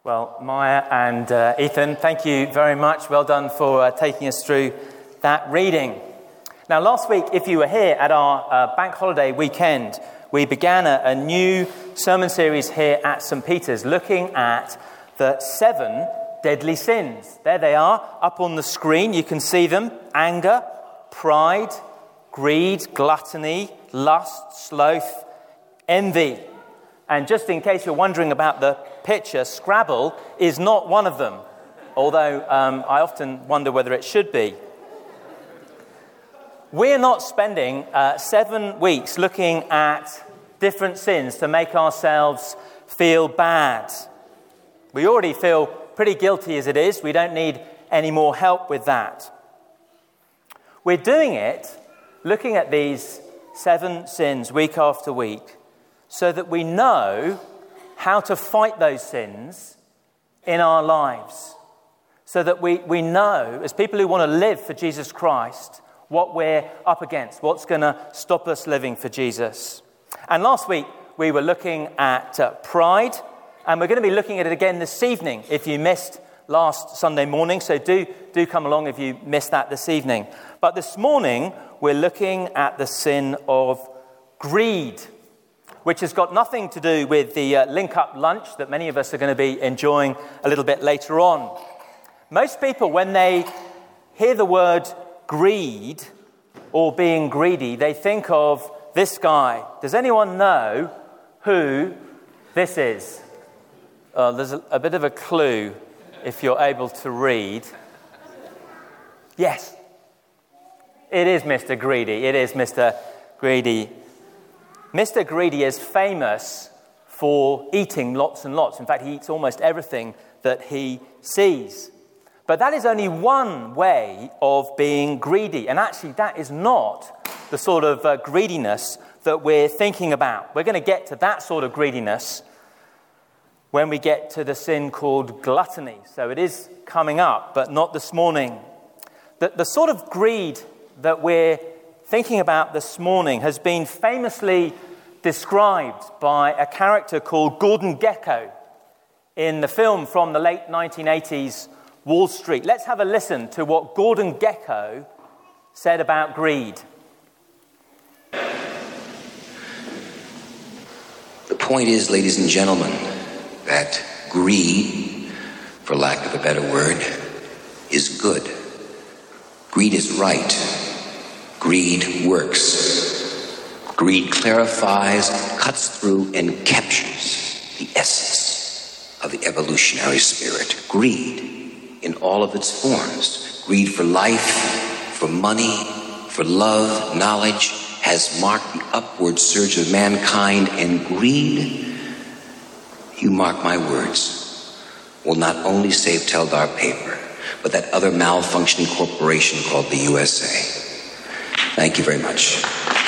Well, Maya and Ethan, thank you very much. Well done for taking us through that reading. Now, last week, if you were here at our bank holiday weekend, we began a new sermon series here at St. Peter's, looking at the 7 deadly sins. There they are, up on the screen. You can see them: anger, pride, greed, gluttony, lust, sloth, envy. And just in case you're wondering about the picture, Scrabble is not one of them, although I often wonder whether it should be. We're not spending 7 weeks looking at different sins to make ourselves feel bad. We already feel pretty guilty as it is. We don't need any more help with that. We're doing it, looking at these 7 sins week after week, so that we know how to fight those sins in our lives. So that we know, as people who want to live for Jesus Christ, what we're up against, what's going to stop us living for Jesus. And last week, we were looking at pride, and we're going to be looking at it again this evening, if you missed last Sunday morning. So do come along if you missed that this evening. But this morning, we're looking at the sin of greed, which has got nothing to do with the link-up lunch that many of us are going to be enjoying a little bit later on. Most people, when they hear the word greed or being greedy, they think of this guy. Does anyone know who this is? There's a bit of a clue if you're able to read. Yes, it is Mr. Greedy. It is Mr. Greedy. Mr. Greedy is famous for eating lots and lots. In fact, he eats almost everything that he sees. But that is only one way of being greedy. And actually, that is not the sort of greediness that we're thinking about. We're going to get to that sort of greediness when we get to the sin called gluttony. So it is coming up, but not this morning. The sort of greed that we're thinking about this morning has been famously described by a character called Gordon Gekko in the film from the late 1980s, Wall Street. Let's have a listen to what Gordon Gekko said about greed. The point is, ladies and gentlemen, that greed, for lack of a better word, is good. Greed is right. Greed works. Greed clarifies, cuts through, and captures the essence of the evolutionary spirit. Greed in all of its forms. Greed for life, for money, for love, knowledge, has marked the upward surge of mankind, and greed, you mark my words, will not only save Teldar Paper, but that other malfunctioning corporation called the USA. Thank you very much.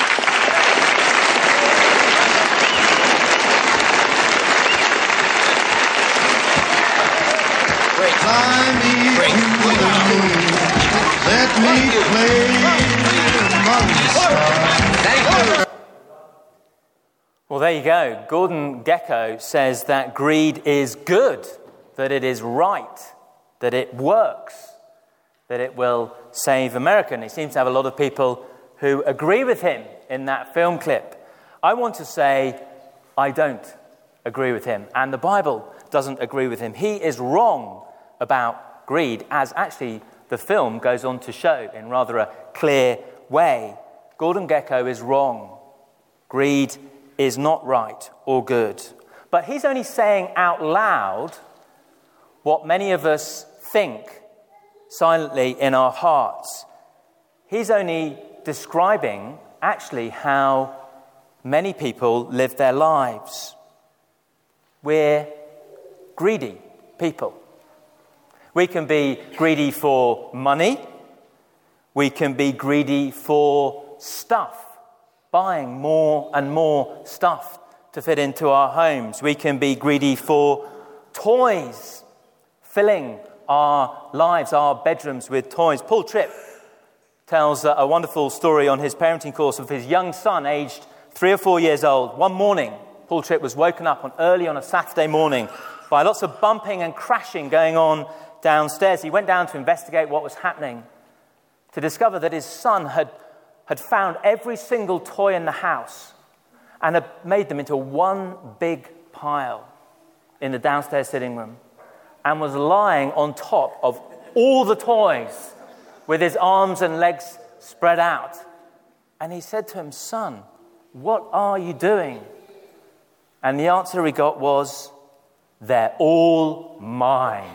Let me play among the stars. Thank you. Well, there you go. Gordon Gekko says that greed is good, that it is right, that it works, that it will save America. And he seems to have a lot of people who agree with him in that film clip. I want to say I don't agree with him, and the Bible doesn't agree with him. He is wrong about greed, as actually the film goes on to show in rather a clear way. Gordon Gekko is wrong. Greed is not right or good. But he's only saying out loud what many of us think silently in our hearts. He's only describing actually how many people live their lives. We're greedy people. We can be greedy for money. We can be greedy for stuff, buying more and more stuff to fit into our homes. We can be greedy for toys, filling our lives, our bedrooms with toys. Paul Tripp tells a wonderful story on his parenting course of his young son, aged 3 or 4 years old. One morning, Paul Tripp was woken up early on a Saturday morning by lots of bumping and crashing going on downstairs. He went down to investigate what was happening, to discover that his son had found every single toy in the house and had made them into one big pile in the downstairs sitting room, and was lying on top of all the toys with his arms and legs spread out. And he said to him, "Son, what are you doing?" And the answer he got was, "They're all mine."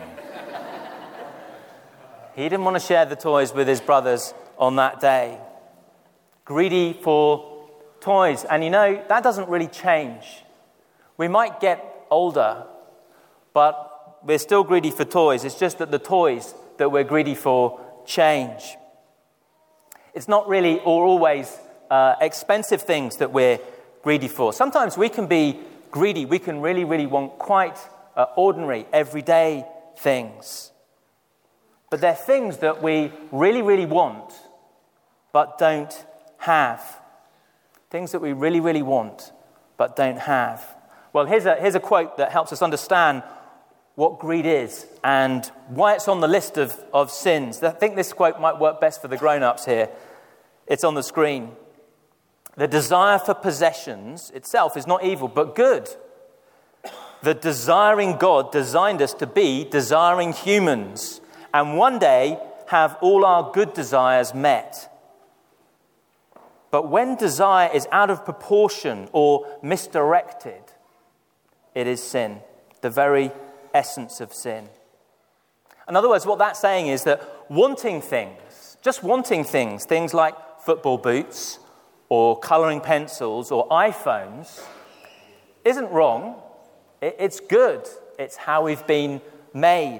He didn't want to share the toys with his brothers on that day. Greedy for toys. And that doesn't really change. We might get older, but we're still greedy for toys. It's just that the toys that we're greedy for change. It's not really or always expensive things that we're greedy for. Sometimes we can be greedy. We can really, really want quite ordinary, everyday things. But they're things that we really, really want, but don't have. Things that we really, really want, but don't have. Well, here's a quote that helps us understand what greed is and why it's on the list of sins. I think this quote might work best for the grown-ups here. It's on the screen. "The desire for possessions itself is not evil, but good. The desiring God designed us to be desiring humans, and one day have all our good desires met. But when desire is out of proportion or misdirected, it is sin, the very essence of sin." In other words, what that's saying is that wanting things, just wanting things like football boots or colouring pencils or iPhones, isn't wrong. It's good. It's how we've been made.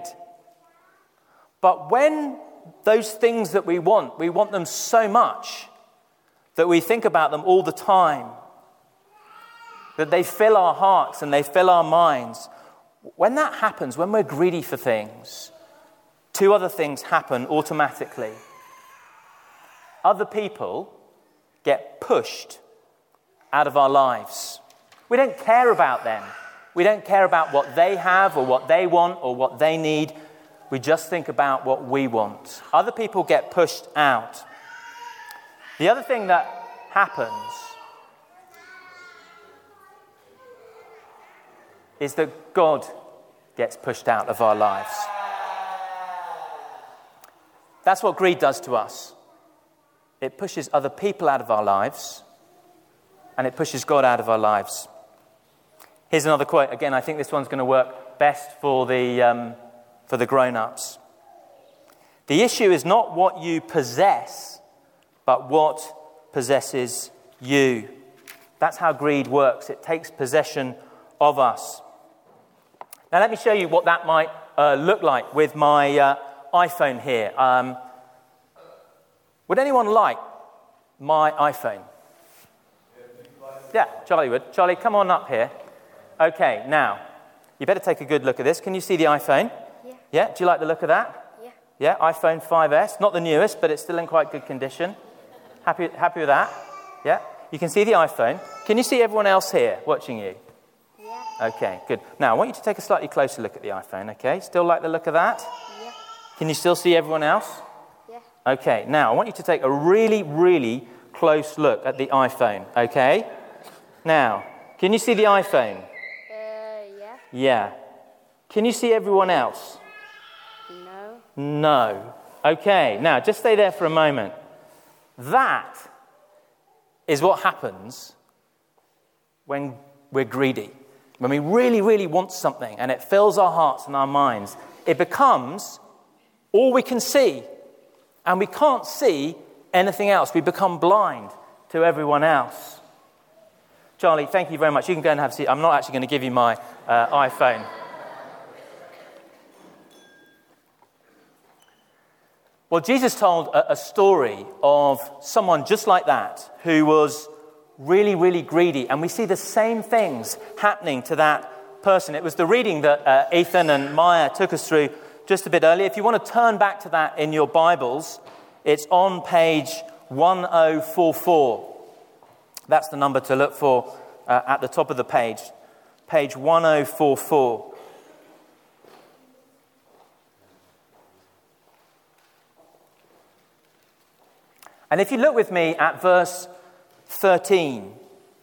But when those things that we want them so much that we think about them all the time, that they fill our hearts and they fill our minds, when that happens, when we're greedy for things, two other things happen automatically. Other people get pushed out of our lives. We don't care about them. We don't care about what they have or what they want or what they need. We just think about what we want. Other people get pushed out. The other thing that happens is that God gets pushed out of our lives. That's what greed does to us. It pushes other people out of our lives, and it pushes God out of our lives. Here's another quote. Again, I think this one's going to work best for the grown-ups. "The issue is not what you possess, but what possesses you." That's how greed works. It takes possession of us. Now, let me show you what that might look like with my iPhone here. Would anyone like my iPhone? Yeah, Charlie would. Charlie, come on up here. Okay, now, you better take a good look at this. Can you see the iPhone? Yeah. Yeah? Do you like the look of that? Yeah. Yeah, iPhone 5S. Not the newest, but it's still in quite good condition. Happy with that? Yeah? You can see the iPhone. Can you see everyone else here watching you? Yeah. Okay, good. Now, I want you to take a slightly closer look at the iPhone, okay? Still like the look of that? Yeah. Can you still see everyone else? Yeah. Okay, now, I want you to take a really, really close look at the iPhone, okay? Now, can you see the iPhone? Yeah. Yeah. Can you see everyone else? No. No. Okay, now, just stay there for a moment. That is what happens when we're greedy. When we really, really want something and it fills our hearts and our minds, it becomes all we can see. And we can't see anything else. We become blind to everyone else. Charlie, thank you very much. You can go and have a seat. I'm not actually going to give you my iPhone. Well, Jesus told a story of someone just like that who was really, really greedy. And we see the same things happening to that person. It was the reading that Ethan and Maya took us through just a bit earlier. If you want to turn back to that in your Bibles, it's on page 1044. That's the number to look for at the top of the page. Page 1044. And if you look with me at verse 13,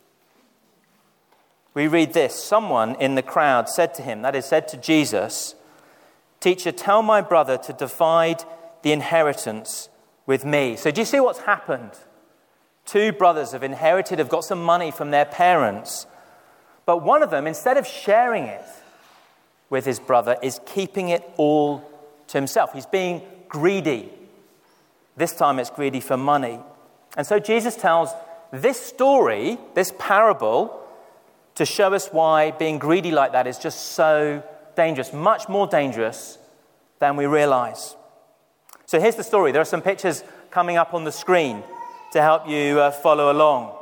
we read this. Someone in the crowd said to him, that is, said to Jesus, "Teacher, tell my brother to divide the inheritance with me." So do you see what's happened? Two brothers have got some money from their parents. But one of them, instead of sharing it with his brother, is keeping it all to himself. He's being greedy. This time it's greedy for money. And so Jesus tells this story, this parable, to show us why being greedy like that is just so dangerous, much more dangerous than we realize. So here's the story. There are some pictures coming up on the screen to help you follow along.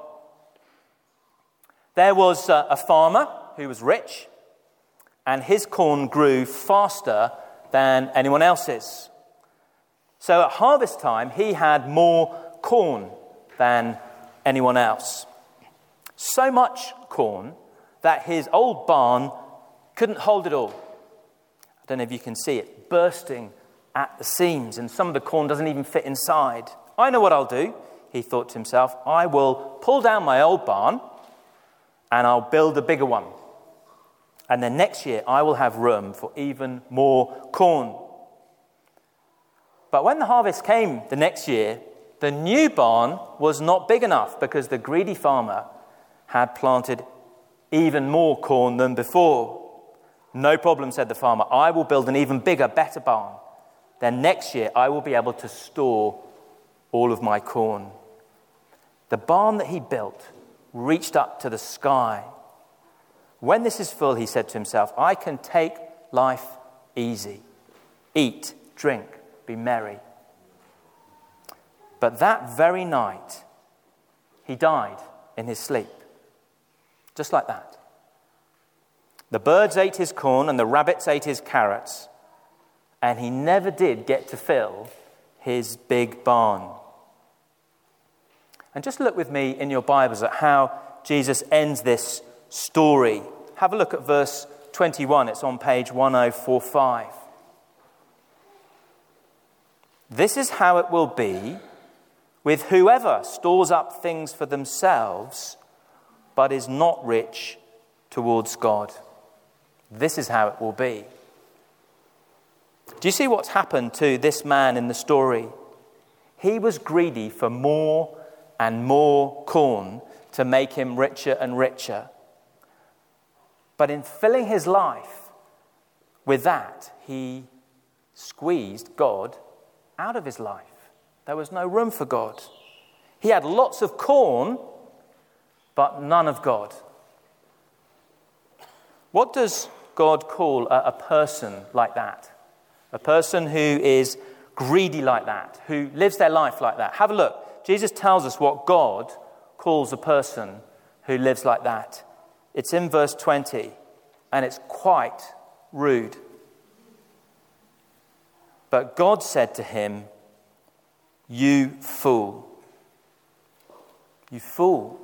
There was a farmer who was rich, and his corn grew faster than anyone else's. So at harvest time, he had more corn than anyone else. So much corn that his old barn couldn't hold it all. I don't know if you can see it, bursting at the seams, and some of the corn doesn't even fit inside. I know what I'll do, he thought to himself. I will pull down my old barn and I'll build a bigger one. And then next year I will have room for even more corn. But when the harvest came the next year, the new barn was not big enough because the greedy farmer had planted even more corn than before. "No problem," said the farmer. "I will build an even bigger, better barn. Then next year I will be able to store all of my corn." The barn that he built reached up to the sky. "When this is full," he said to himself, "I can take life easy. Eat, drink, be merry." But that very night, he died in his sleep. Just like that. The birds ate his corn and the rabbits ate his carrots, and he never did get to fill his big barn. And just look with me in your Bibles at how Jesus ends this story. Have a look at verse 21. It's on page 1045. "This is how it will be with whoever stores up things for themselves but is not rich towards God." This is how it will be. Do you see what's happened to this man in the story? He was greedy for more and more corn to make him richer and richer. But in filling his life with that, he squeezed God out of his life. There was no room for God. He had lots of corn, but none of God. What does God call a person like that? A person who is greedy like that, who lives their life like that. Have a look. Jesus tells us what God calls a person who lives like that. It's in verse 20, and it's quite rude. "But God said to him, 'You fool.'" You fool.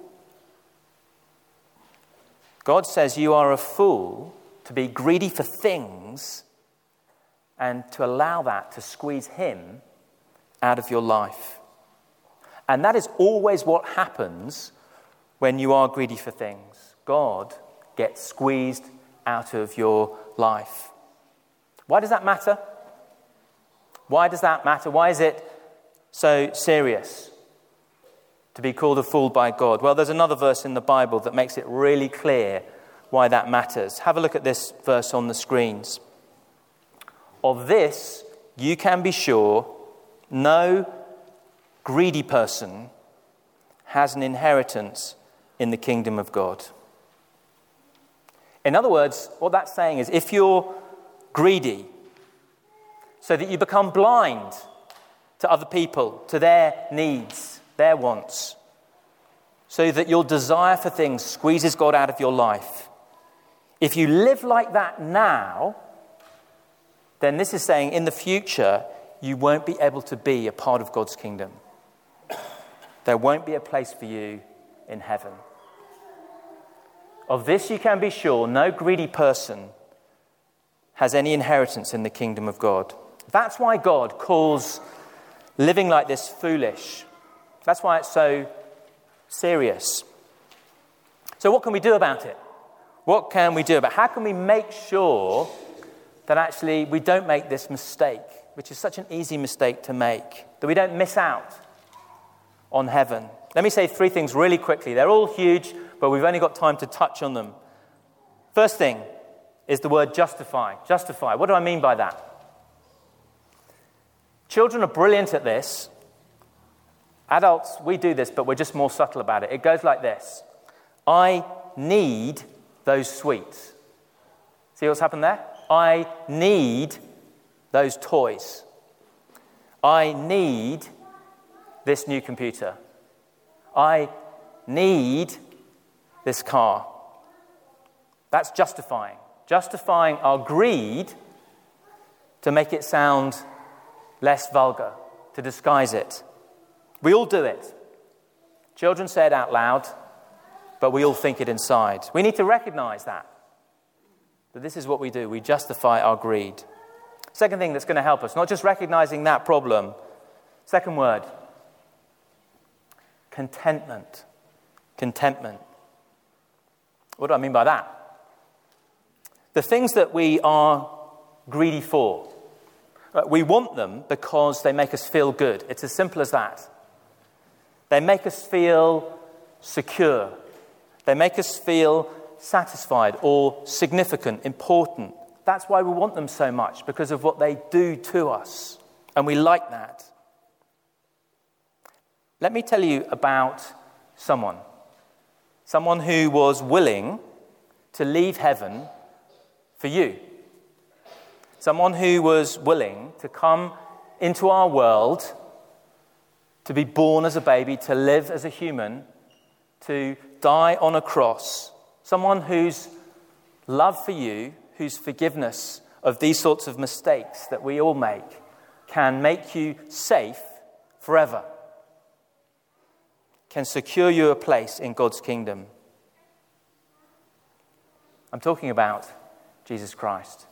God says you are a fool to be greedy for things and to allow that to squeeze him out of your life. And that is always what happens when you are greedy for things. God gets squeezed out of your life. Why does that matter? Why does that matter? Why is it so serious to be called a fool by God? Well, there's another verse in the Bible that makes it really clear why that matters. Have a look at this verse on the screens. "Of this you can be sure, no greedy person has an inheritance in the kingdom of God." In other words, what that's saying is if you're greedy so that you become blind to other people, to their needs, their wants, so that your desire for things squeezes God out of your life, if you live like that now, then this is saying in the future you won't be able to be a part of God's kingdom. There won't be a place for you in heaven. Of this you can be sure, no greedy person has any inheritance in the kingdom of God. That's why God calls living like this foolish. That's why it's so serious. So what can we do about it? What can we do about it? How can we make sure that actually we don't make this mistake, which is such an easy mistake to make, that we don't miss out on heaven? Let me say 3 things really quickly. They're all huge, but we've only got time to touch on them. First thing is the word justify. Justify. What do I mean by that? Children are brilliant at this. Adults, we do this, but we're just more subtle about it. It goes like this. I need those sweets. See what's happened there? I need those toys. I need this new computer. I need this car. That's justifying. Justifying our greed to make it sound less vulgar, to disguise it. We all do it. Children say it out loud, but we all think it inside. We need to recognize that this is what we do. We justify our greed. Second thing that's going to help us, not just recognizing that problem. Second word, contentment. Contentment. What do I mean by that? The things that we are greedy for, we want them because they make us feel good. It's as simple as that. They make us feel secure. They make us feel satisfied or significant, important. That's why we want them so much, because of what they do to us. And we like that. Let me tell you about someone who was willing to leave heaven for you. Someone who was willing to come into our world, to be born as a baby, to live as a human, to die on a cross. Someone whose love for you, whose forgiveness of these sorts of mistakes that we all make, can make you safe forever, can secure you a place in God's kingdom. I'm talking about Jesus Christ.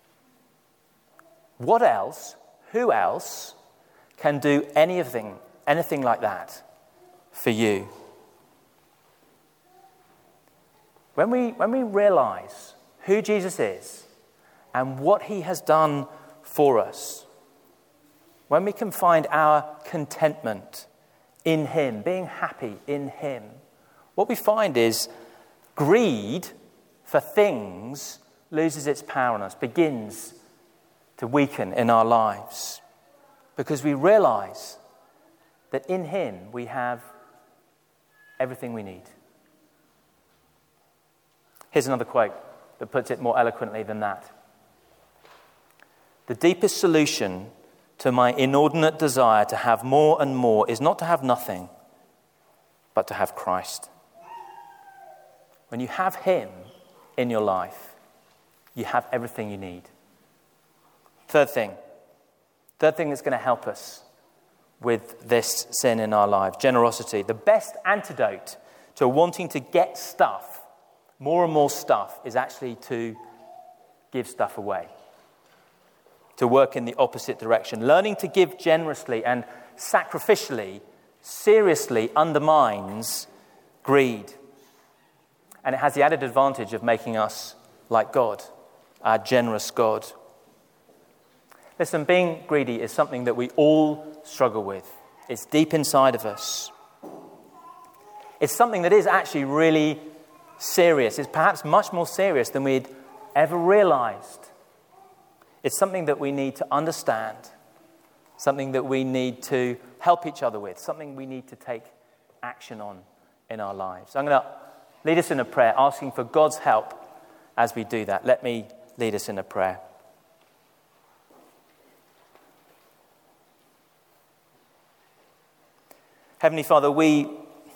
What else, who else can do anything like that for you? When we realize who Jesus is and what he has done for us, when we can find our contentment in him, being happy in him, what we find is greed for things loses its power on us, begins to weaken in our lives, because we realize that in him we have everything we need. Here's another quote that puts it more eloquently than that. The deepest solution to my inordinate desire to have more and more is not to have nothing, but to have Christ. When you have him in your life, you have everything you need. Third thing that's going to help us with this sin in our life, generosity. The best antidote to wanting to get stuff, more and more stuff, is actually to give stuff away, to work in the opposite direction. Learning to give generously and sacrificially seriously undermines greed. And it has the added advantage of making us like God, our generous God. Listen, being greedy is something that we all struggle with. It's deep inside of us. It's something that is actually really serious. It's perhaps much more serious than we'd ever realized. It's something that we need to understand, something that we need to help each other with, something we need to take action on in our lives. I'm going to lead us in a prayer, asking for God's help as we do that. Let me lead us in a prayer. Heavenly Father, we've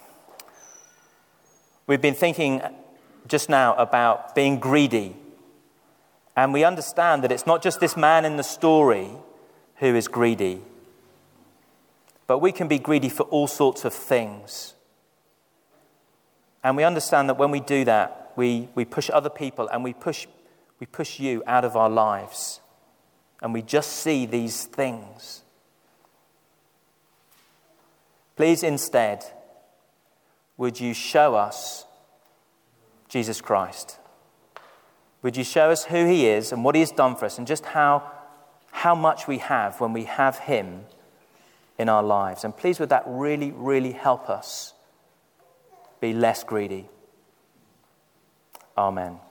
been thinking just now about being greedy. And we understand that it's not just this man in the story who is greedy, but we can be greedy for all sorts of things. And we understand that when we do that, we push other people and we push you out of our lives. And we just see these things. Please instead, would you show us Jesus Christ? Would you show us who he is and what he has done for us and just how much we have when we have him in our lives? And please would that really, really help us be less greedy. Amen.